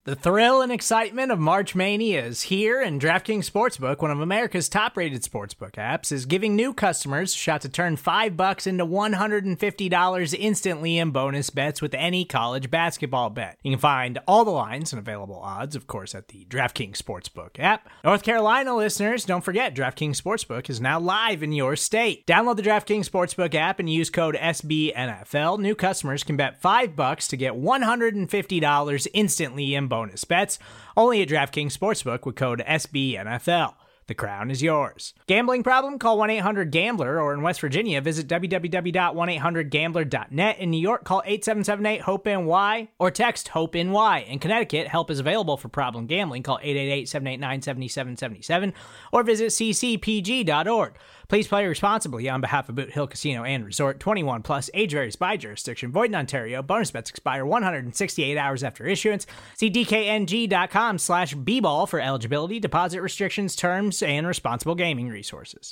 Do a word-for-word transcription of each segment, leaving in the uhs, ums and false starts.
The thrill and excitement of March Mania is here, and DraftKings Sportsbook, one of America's top-rated sportsbook apps, is giving new customers a shot to turn five bucks into one hundred fifty dollars instantly in bonus bets with any college basketball bet. You can find all the lines and available odds, of course, at the DraftKings Sportsbook app. North Carolina listeners, don't forget, DraftKings Sportsbook is now live in your state. Download the DraftKings Sportsbook app and use code S B N F L. New customers can bet five bucks to get one hundred fifty dollars instantly in bonus bonus bets, only at DraftKings Sportsbook with code S B N F L. The crown is yours. Gambling problem? Call one eight hundred gambler, or in West Virginia, visit w w w dot one eight hundred gambler dot net. In New York, call eight seven seven eight hope N Y or text HOPE-NY. In Connecticut, help is available for problem gambling. Call eight eight eight, seven eight nine, seven seven seven seven or visit c c p g dot org. Please play responsibly on behalf of Boot Hill Casino and Resort. twenty-one plus, age varies by jurisdiction. Void in Ontario. Bonus bets expire one hundred sixty-eight hours after issuance. See d k n g dot com slash b ball for eligibility, deposit restrictions, terms, and responsible gaming resources.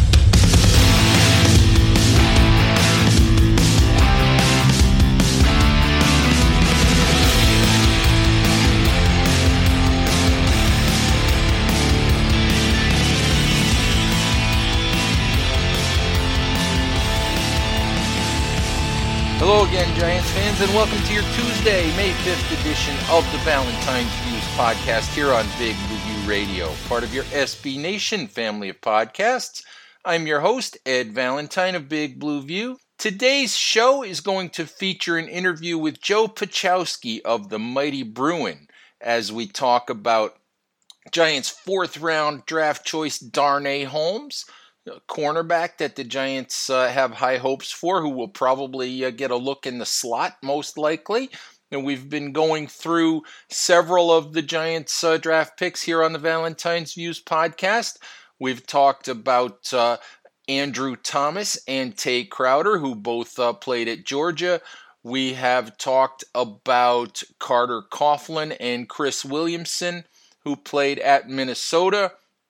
Hello again, Giants fans, and welcome to your Tuesday, May fifth edition of the Valentine's Views podcast here on Big Blue View Radio, part of your S B Nation family of podcasts. I'm your host, Ed Valentine of Big Blue View. Today's show is going to feature an interview with Joe Pachowski of the Mighty Bruin as we talk about Giants' fourth-round draft choice, Darnay Holmes, a cornerback that the Giants uh, have high hopes for, who will probably uh, get a look in the slot, most likely. And we've been going through several of the Giants' uh, draft picks here on the Valentine's Views podcast. We've talked about uh, Andrew Thomas and Tay Crowder, who both uh, played at Georgia. We have talked about Carter Coughlin and Chris Williamson, who played at Minnesota.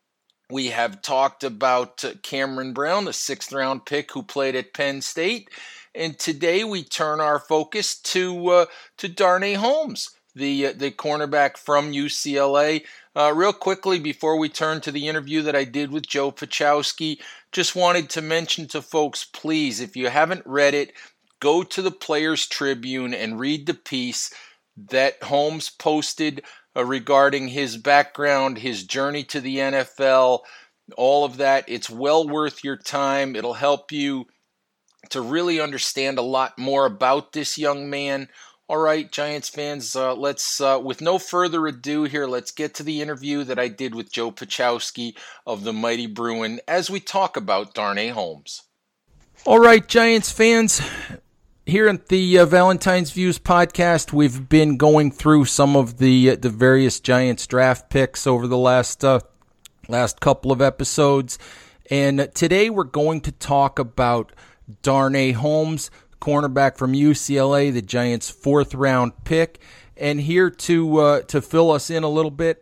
We have talked about Cameron Brown, the sixth-round pick who played at Penn State. And today we turn our focus to uh, to Darnay Holmes, the, uh, the cornerback from U C L A. Uh, real quickly, before we turn to the interview that I did with Joe Pachowski, just wanted to mention to folks, please, if you haven't read it, go to the Players Tribune and read the piece that Holmes posted Uh, regarding his background, his journey to the N F L, all of that. It's well worth your time. It'll help you to really understand a lot more about this young man. All right, Giants fans, uh, let's, uh, with no further ado here, let's get to the interview that I did with Joe Pachowski of the Mighty Bruin as we talk about Darnay Holmes. All right, Giants fans, here at the uh, Valentine's Views podcast, we've been going through some of the uh, the various Giants draft picks over the last uh, last couple of episodes, and today we're going to talk about Darnay Holmes, cornerback from U C L A, the Giants' fourth round pick. And here to uh, to fill us in a little bit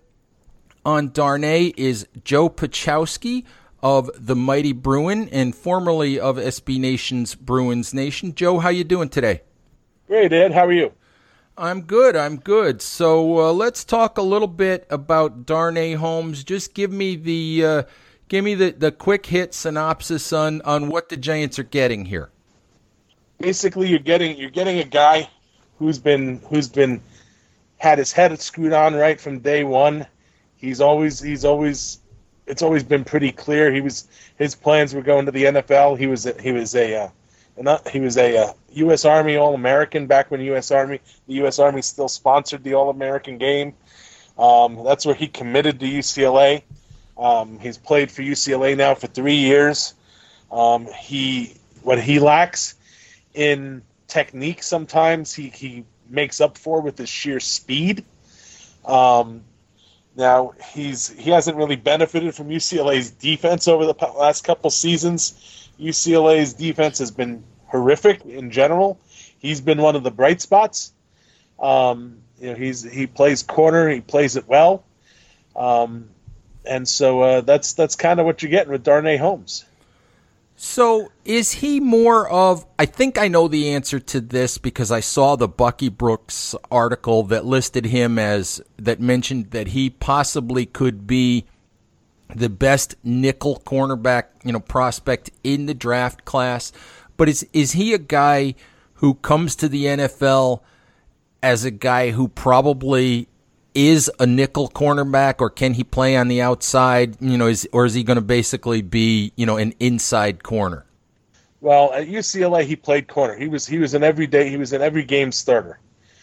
on Darnay is Joe Pachowski of the Mighty Bruin and formerly of S B Nation's Bruins Nation. Joe, how you doing today? Great, Ed. How are you? I'm good. I'm good. So uh, let's talk a little bit about Darnay Holmes. Just give me the uh, give me the, the quick hit synopsis on, on what the Giants are getting here. Basically, you're getting you're getting a guy who's been who's been had his head screwed on right from day one. He's always he's always It's always been pretty clear. He was his plans were going to the N F L. He was a, he was a uh, not, he was a uh, U S Army All-American back when U S Army the U S Army still sponsored the All-American game. Um, that's where he committed to U C L A. Um, he's played for U C L A now for three years. Um, he what he lacks in technique sometimes he he makes up for with his sheer speed. Um, Now, he's he hasn't really benefited from U C L A's defense over the last couple seasons. U C L A's defense has been horrific in general. He's been one of the bright spots. Um, you know, he's he plays corner, he plays it well, um, and so uh, that's that's kind of what you're getting with Darnay Holmes. So is he more of, I think I know the answer to this because I saw the Bucky Brooks article that listed him as, that mentioned that he possibly could be the best nickel cornerback, you know, prospect in the draft class. But is is he a guy who comes to the N F L as a guy who probably is a nickel cornerback, or can he play on the outside? You know, is or is he going to basically be, you know, an inside corner? Well, at U C L A, he played corner. He was he was an everyday he was an every game starter.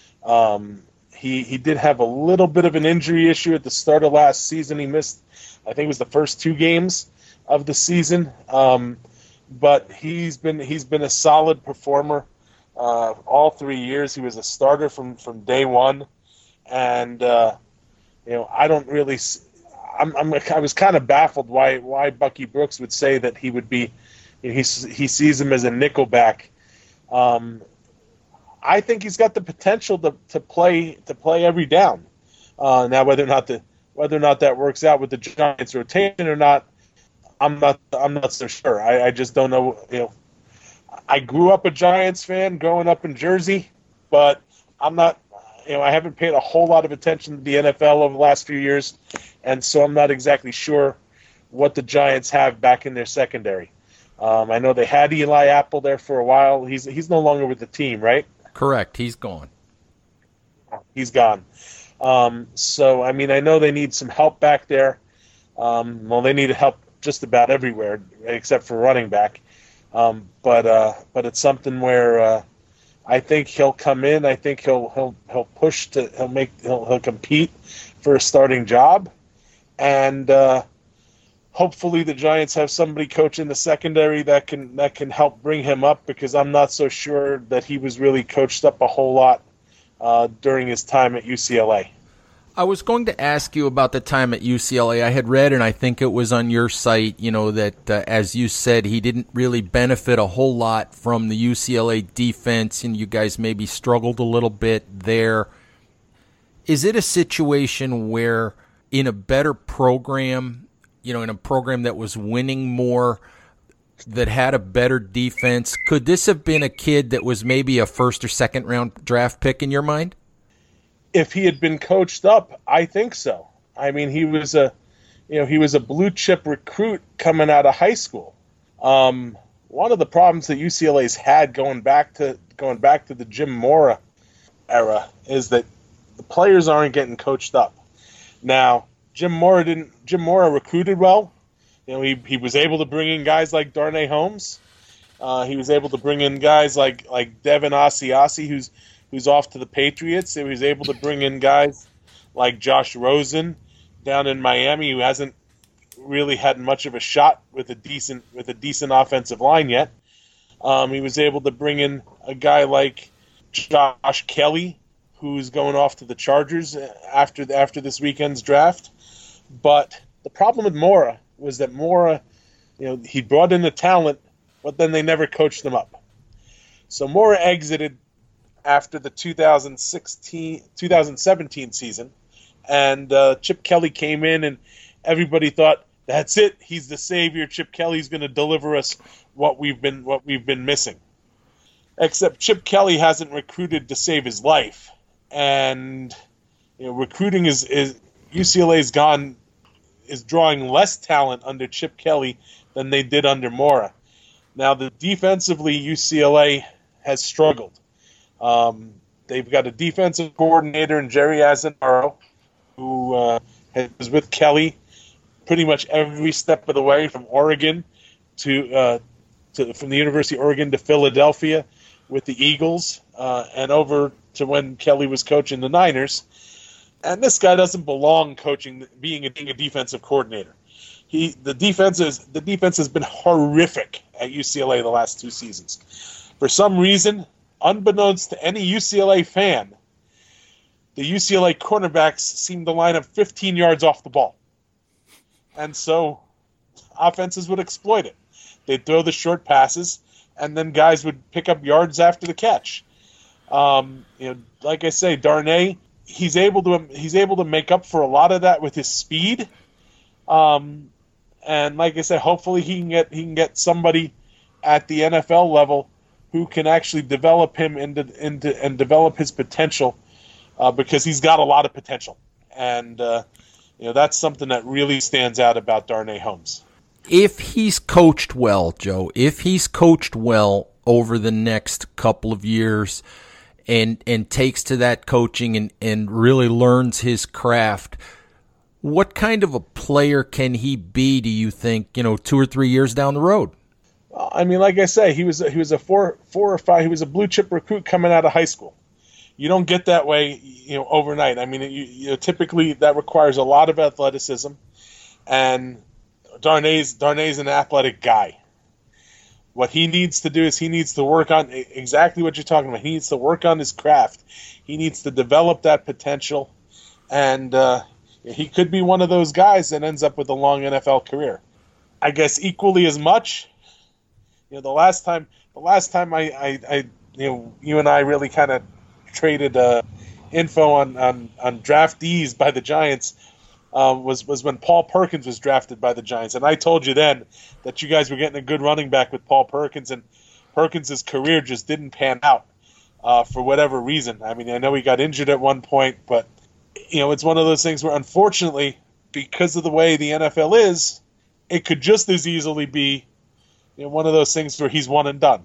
Um, he he did have a little bit of an injury issue at the start of last season. He missed, I think it was the first two games of the season. Um, but he's been he's been a solid performer uh, all three years. He was a starter from, from day one, and uh, you know I don't really. I'm, I'm I was kind of baffled why why Bucky Brooks would say that he would be. You know, he he sees him as a nickelback. Um, I think he's got the potential to, to play to play every down. Uh, now, whether or not the whether or not that works out with the Giants' rotation or not, I'm not I'm not so sure. I, I just don't know. You know, I grew up a Giants fan growing up in Jersey, but I'm not. You know, I haven't paid a whole lot of attention to the N F L over the last few years, and so I'm not exactly sure what the Giants have back in their secondary. Um, I know they had Eli Apple there for a while. He's he's no longer with the team, right? Correct. He's gone. He's gone. Um, so, I mean, I know they need some help back there. Um, well, they need help just about everywhere except for running back. Um, but uh, but it's something where uh, I think he'll come in. I think he'll he'll he'll push to he'll make he'll he'll compete for a starting job, and uh, hopefully the Giants have somebody coaching the secondary that can that can help bring him up, because I'm not so sure that he was really coached up a whole lot uh, during his time at U C L A. I was going to ask you about the time at U C L A. I had read, and I think it was on your site, you know, that uh, as you said, he didn't really benefit a whole lot from the U C L A defense, and you guys maybe struggled a little bit there. Is it a situation where in a better program, you know, in a program that was winning more, that had a better defense, could this have been a kid that was maybe a first or second round draft pick in your mind? If he had been coached up, I think so. I mean, he was a, you know, he was a blue chip recruit coming out of high school. Um, one of the problems that U C L A's had going back to going back to the Jim Mora era is that the players aren't getting coached up. Now, Jim Mora didn't. Jim Mora recruited well. You know, he he was able to bring in guys like Darnay Holmes. Uh, he was able to bring in guys like like Devin Asiasi, who's who's off to the Patriots. He was able to bring in guys like Josh Rosen down in Miami, who hasn't really had much of a shot with a decent with a decent offensive line yet. Um, he was able to bring in a guy like Josh Kelly, who's going off to the Chargers after after this weekend's draft. But the problem with Mora was that Mora, you know, he brought in the talent, but then they never coached him up. So Mora exited after the two thousand sixteen, two thousand seventeen season, and uh, Chip Kelly came in, and everybody thought, that's it, he's the savior. Chip Kelly's going to deliver us what we've been what we've been missing. Except Chip Kelly hasn't recruited to save his life, and you know, recruiting is is U C L A's gone is drawing less talent under Chip Kelly than they did under Mora. Now, the defensively, U C L A has struggled. Um, they've got a defensive coordinator in Jerry Azzinaro, who uh, was with Kelly pretty much every step of the way, from Oregon to, uh, to from the University of Oregon to Philadelphia with the Eagles, uh, and over to when Kelly was coaching the Niners. And this guy doesn't belong coaching, being a, being a defensive coordinator. He the defense is the defense has been horrific at U C L A the last two seasons. For some reason, unbeknownst to any U C L A fan, the U C L A cornerbacks seem to line up fifteen yards off the ball, and so offenses would exploit it. They'd throw the short passes, and then guys would pick up yards after the catch. Um, you know, like I say, Darnay. He's able to he's able to make up for a lot of that with his speed, um, and like I said, hopefully he can get he can get somebody at the N F L level who can actually develop him into into and develop his potential, uh, because he's got a lot of potential, and uh, you know that's something that really stands out about Darnay Holmes. If he's coached well, Joe, if he's coached well over the next couple of years, and and takes to that coaching and, and really learns his craft, what kind of a player can he be, do you think, you know, two or three years down the road? I mean, like I say, he was he was a four four or five. He was a blue chip recruit coming out of high school. You don't get that way, you know, overnight. I mean, you, you know, typically that requires a lot of athleticism, and Darnay's Darnay's an athletic guy. What he needs to do is he needs to work on exactly what you're talking about. He needs to work on his craft. He needs to develop that potential, and uh, he could be one of those guys that ends up with a long N F L career. I guess equally as much. You know, the last time, the last time I, I, I you know, you and I really kind of traded uh, info on, on, on draftees by the Giants uh, was was when Paul Perkins was drafted by the Giants, and I told you then that you guys were getting a good running back with Paul Perkins, and Perkins' career just didn't pan out uh, for whatever reason. I mean, I know he got injured at one point, but you know, it's one of those things where, unfortunately, because of the way the N F L is, it could just as easily be, you know, one of those things where he's one and done.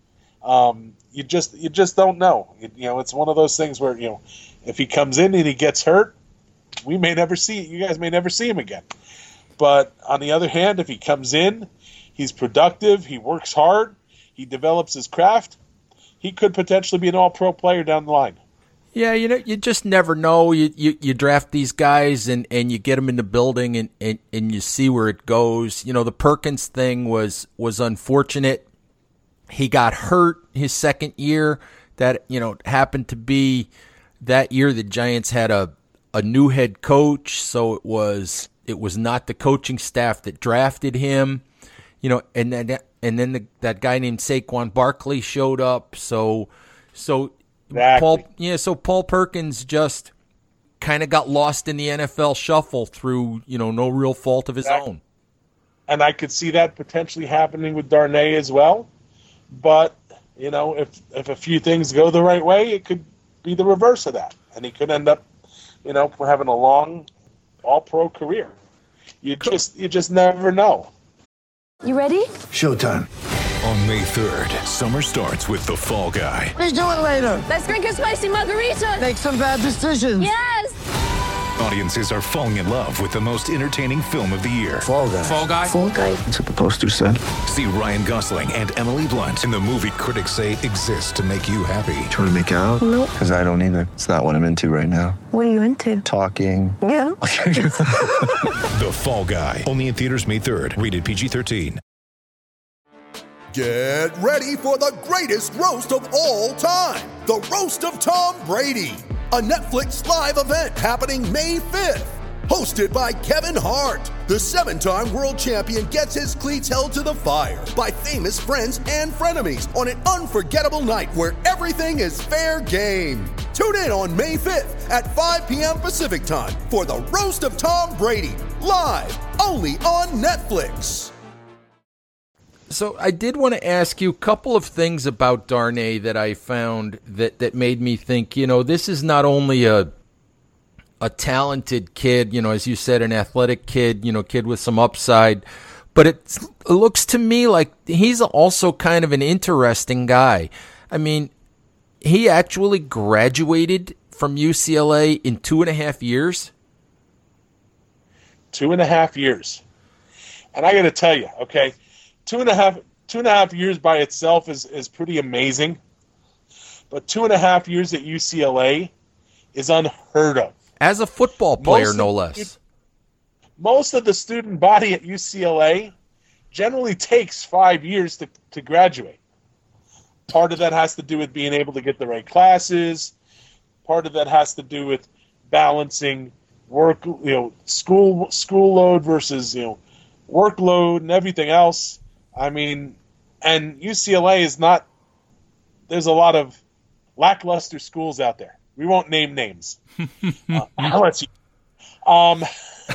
Um, you just you just don't know. You, you know, it's one of those things where, you know, if he comes in and he gets hurt, we may never see it. You guys may never see him again. But on the other hand, if he comes in, he's productive, he works hard, he develops his craft, he could potentially be an all-pro player down the line. Yeah, you know, you just never know. You you, you draft these guys and, and you get them in the building and, and, and you see where it goes. You know, the Perkins thing was was unfortunate. He got hurt his second year. That, you know, happened to be that year the Giants had a, a new head coach, so it was it was not the coaching staff that drafted him. You know, and then and then the, that guy named Saquon Barkley showed up. So so. Exactly. Paul, yeah, so Paul Perkins just kind of got lost in the N F L shuffle through, you know, no real fault of his exactly. own. And I could see that potentially happening with Darnay as well. But, you know, if if a few things go the right way, it could be the reverse of that. And he could end up, you know, having a long all-pro career. You cool. just you just never know. You ready? Showtime. On May third, summer starts with The Fall Guy. Let's do it later. Let's drink a spicy margarita. Make some bad decisions. Yes. Audiences are falling in love with the most entertaining film of the year. Fall Guy. Fall Guy? Fall Guy. That's what the poster said. See Ryan Gosling and Emily Blunt in the movie critics say exists to make you happy. Trying to make it out? Nope. Because I don't either. It's not what I'm into right now. What are you into? Talking. Yeah. The Fall Guy. Only in theaters May third. Rated P G thirteen. Get ready for the greatest roast of all time, the Roast of Tom Brady, a Netflix live event happening May fifth. Hosted by Kevin Hart, the seven-time world champion gets his cleats held to the fire by famous friends and frenemies on an unforgettable night where everything is fair game. Tune in on May fifth at five p.m. Pacific time for the Roast of Tom Brady, live only on Netflix. So I did want to ask you a couple of things about Darnay that I found that, that made me think, you know, this is not only a a talented kid, you know, as you said, an athletic kid, you know, kid with some upside, but it, it looks to me like he's also kind of an interesting guy. I mean, he actually graduated from U C L A in two and a half years. Two and a half years. And I got to tell you, okay, Two and a half, two and a half years by itself is, is pretty amazing, but two and a half years at U C L A is unheard of. As a football player, most no of, less. Most of the student body at U C L A generally takes five years to, to graduate. Part of that has to do with being able to get the right classes. Part of that has to do with balancing work, you know, school school load versus, you know, workload and everything else. I mean, and U C L A is not, there's a lot of lackluster schools out there. We won't name names. uh, I'll let you. Um,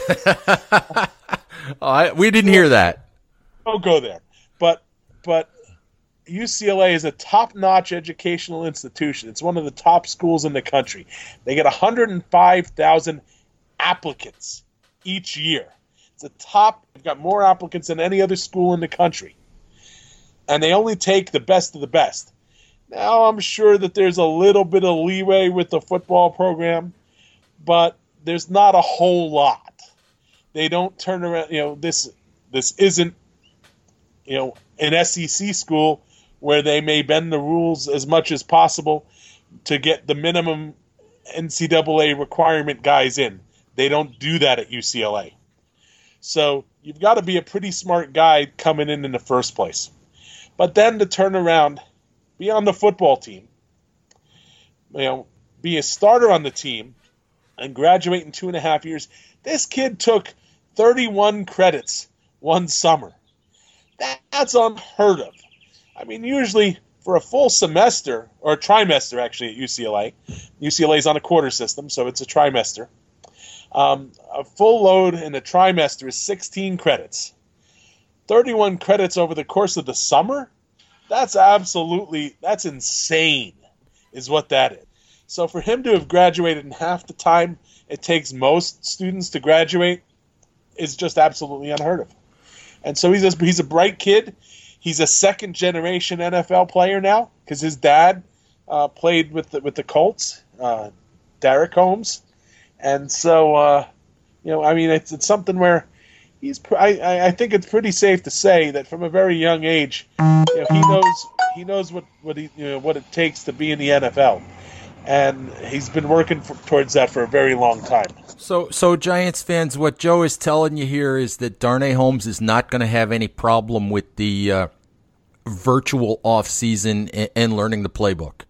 oh, I, we didn't hear that. Don't go there. But, but U C L A is a top-notch educational institution. It's one of the top schools in the country. They get one hundred five thousand applicants each year. It's a top, they've got more applicants than any other school in the country. And they only take the best of the best. Now, I'm sure that there's a little bit of leeway with the football program, but there's not a whole lot. They don't turn around, you know, this this isn't, you know, an S E C school where they may bend the rules as much as possible to get the minimum N C double A requirement guys in. They don't do that at U C L A. So you've got to be a pretty smart guy coming in in the first place. But then to turn around, be on the football team, you know, be a starter on the team, and graduate in two and a half years. This kid took thirty-one credits one summer. That, that's unheard of. I mean, usually for a full semester, or a trimester actually at U C L A, U C L A is on a quarter system, so it's a trimester. Um, a full load in a trimester is sixteen credits. thirty-one credits over the course of the summer? That's absolutely, that's insane, is what that is. So for him to have graduated in half the time it takes most students to graduate is just absolutely unheard of. And so he's a, he's a bright kid. He's a second-generation N F L player now because his dad uh, played with the, with the Colts, uh, Derrick Holmes. And so, uh, you know, I mean, it's, it's something where he's. I, I think it's pretty safe to say that from a very young age, you know, he knows he knows what what he you know, what it takes to be in the N F L, and he's been working for, towards that for a very long time. So, so Giants fans, what Joe is telling you here is that Darnay Holmes is not going to have any problem with the uh, virtual off season and, and learning the playbook.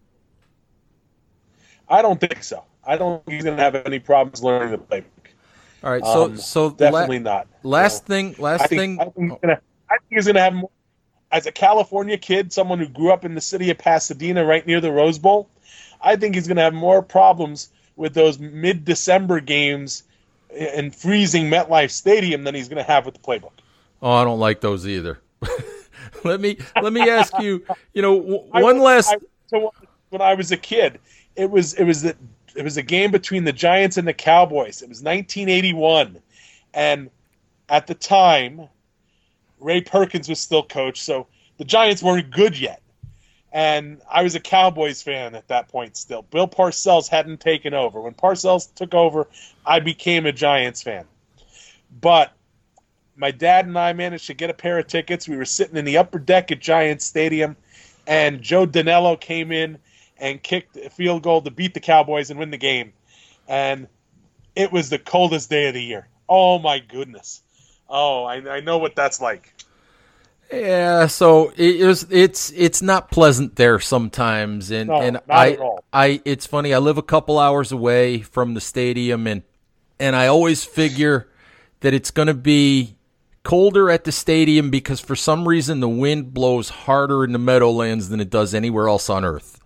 I don't think so. I don't think he's going to have any problems learning the playbook. All right, so um, so definitely la- not. Last so, thing, last I think, thing. I think he's gonna, I think he's going to have more. As a California kid, someone who grew up in the city of Pasadena, right near the Rose Bowl, I think he's going to have more problems with those mid-December games in freezing MetLife Stadium than he's going to have with the playbook. Oh, I don't like those either. let me let me ask you. You know, w- I one was, last. I, so when I was a kid, it was it was the, it was a game between the Giants and the Cowboys. It was nineteen eighty-one, and at the time, Ray Perkins was still coach, so the Giants weren't good yet. And I was a Cowboys fan at that point still. Bill Parcells hadn't taken over. When Parcells took over, I became a Giants fan. But my dad and I managed to get a pair of tickets. We were sitting in the upper deck at Giants Stadium, and Joe Danello came in and kicked a field goal to beat the Cowboys and win the game. And it was the coldest day of the year. Oh, my goodness. Oh, I, I know what that's like. Yeah, so it was. It's it's not pleasant there sometimes, and No, and not I at all. I it's funny. I live a couple hours away from the stadium, and and I always figure that it's going to be colder at the stadium because for some reason the wind blows harder in the Meadowlands than it does anywhere else on Earth.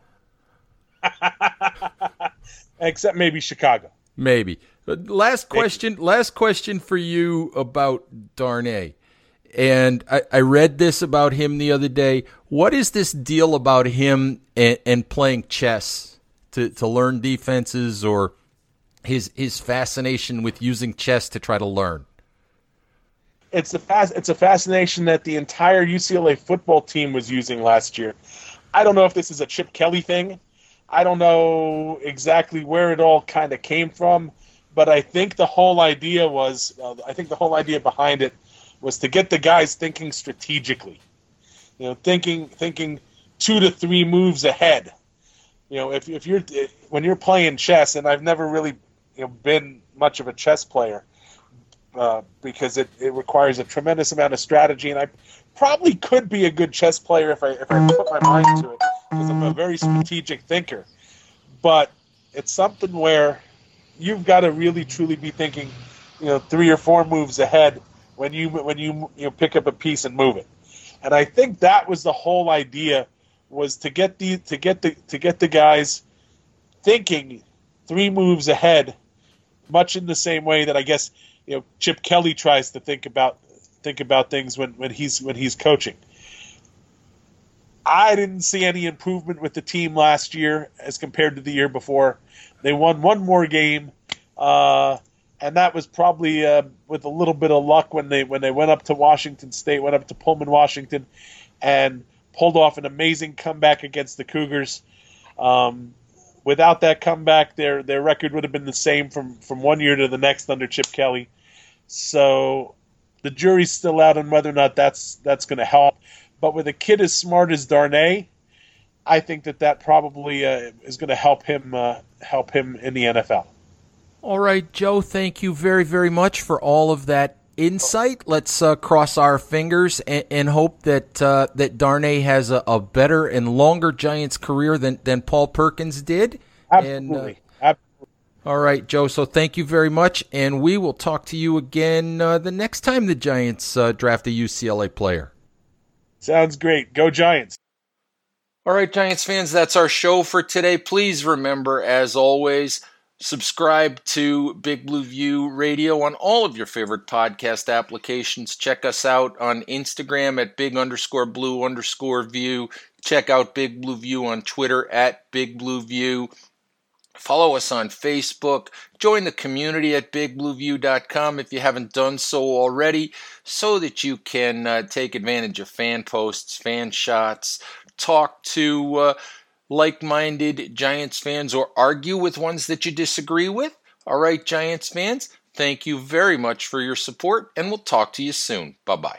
Except maybe Chicago. Maybe. But last question. Last question for you about Darnay. And I, I read this about him the other day. What is this deal about him and, and playing chess to, to learn defenses, or his his fascination with using chess to try to learn? It's a fas- It's a fascination that the entire U C L A football team was using last year. I don't know if this is a Chip Kelly thing. I don't know exactly where it all kind of came from, but I think the whole idea was, uh, I think the whole idea behind it was to get the guys thinking strategically, you know, thinking thinking two to three moves ahead. You know, if if you're when you're playing chess, and I've never really you know been much of a chess player uh, because it, it requires a tremendous amount of strategy, and I probably could be a good chess player if I if I put my mind to it because I'm a very strategic thinker. But it's something where you've got to really truly be thinking, you know, three or four moves ahead when you when you you know, pick up a piece and move it. And I think that was the whole idea, was to get the to get the to get the guys thinking three moves ahead, much in the same way that I guess you know Chip Kelly tries to think about think about things when, when he's when he's coaching. I didn't see any improvement with the team last year as compared to the year before. They won one more game, uh, and that was probably uh, with a little bit of luck when they when they went up to Washington State, went up to Pullman, Washington, and pulled off an amazing comeback against the Cougars. Um, without that comeback, their their record would have been the same from, from one year to the next under Chip Kelly. So the jury's still out on whether or not that's that's going to help. But with a kid as smart as Darnay, I think that that probably uh, is going to help him uh, help him in the N F L. All right, Joe, thank you very, very much for all of that insight. Let's uh, cross our fingers and, and hope that uh, that Darnay has a, a better and longer Giants career than, than Paul Perkins did. Absolutely. And, uh, Absolutely. All right, Joe, so thank you very much, and we will talk to you again uh, the next time the Giants uh, draft a U C L A player. Sounds great. Go Giants. All right, Giants fans, that's our show for today. Please remember, as always, subscribe to Big Blue View Radio on all of your favorite podcast applications. Check us out on Instagram at big underscore blue underscore view. Check out Big Blue View on Twitter at Big Blue View. Follow us on Facebook. Join the community at big blue view dot com if you haven't done so already, so that you can uh, take advantage of fan posts, fan shots, talk to uh, like-minded Giants fans, or argue with ones that you disagree with. All right, Giants fans, thank you very much for your support, and we'll talk to you soon. Bye-bye.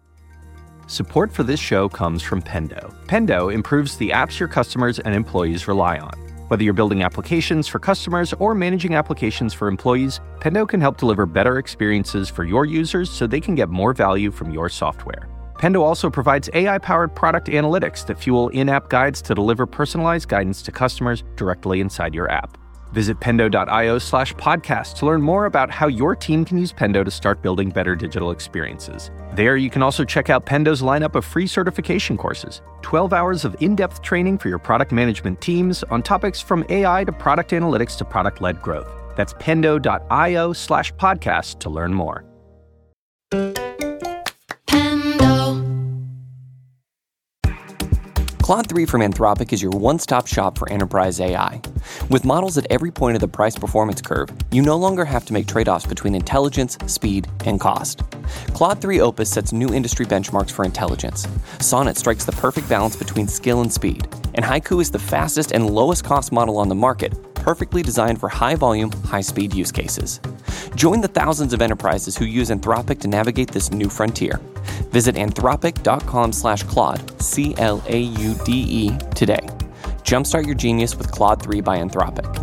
Support for this show comes from Pendo. Pendo improves the apps your customers and employees rely on. Whether you're building applications for customers or managing applications for employees, Pendo can help deliver better experiences for your users so they can get more value from your software. Pendo also provides A I-powered product analytics that fuel in-app guides to deliver personalized guidance to customers directly inside your app. Visit pendo.io slash podcast to learn more about how your team can use Pendo to start building better digital experiences. There, you can also check out Pendo's lineup of free certification courses, twelve hours of in-depth training for your product management teams on topics from A I to product analytics to product-led growth. That's pendo.io slash podcast to learn more. Claude three from Anthropic is your one-stop shop for enterprise A I. With models at every point of the price-performance curve, you no longer have to make trade-offs between intelligence, speed, and cost. Claude three Opus sets new industry benchmarks for intelligence. Sonnet strikes the perfect balance between skill and speed. And Haiku is the fastest and lowest-cost model on the market, perfectly designed for high-volume, high-speed use cases. Join the thousands of enterprises who use Anthropic to navigate this new frontier. Visit anthropic.com slash Claude, C L A U D E, today. Jumpstart your genius with Claude three by Anthropic.